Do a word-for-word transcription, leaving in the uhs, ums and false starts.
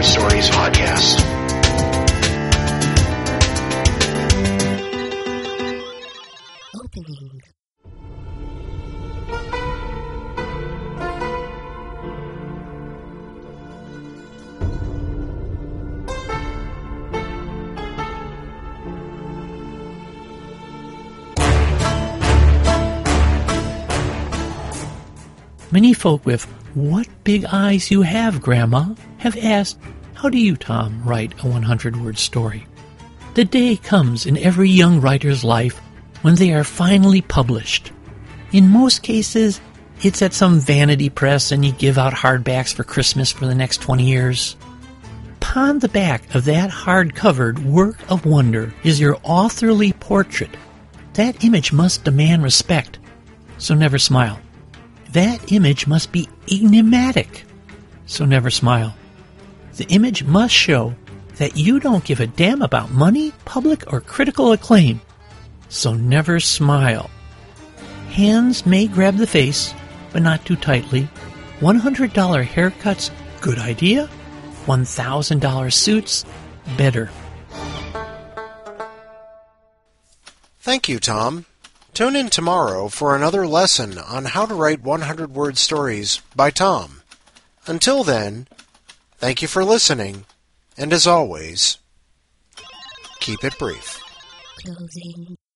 Word Stories podcast. Opening. Many folk with "What big eyes you have, Grandma?" have asked, "How do you, Tom, write a one hundred word story?" The day comes in every young writer's life when they are finally published. In most cases, it's at some vanity press and you give out hardbacks for Christmas for the next twenty years. Upon the back of that hard-covered work of wonder is your authorly portrait. That image must demand respect, so never smile. That image must be enigmatic, so never smile. The image must show that you don't give a damn about money, public, or critical acclaim, so never smile. Hands may grab the face, but not too tightly. one hundred dollars haircuts, good idea. one thousand dollars suits, better. Thank you, Tom. Tune in tomorrow for another lesson on how to write one hundred word stories by Tom. Until then, thank you for listening, and as always, keep it brief. Closing.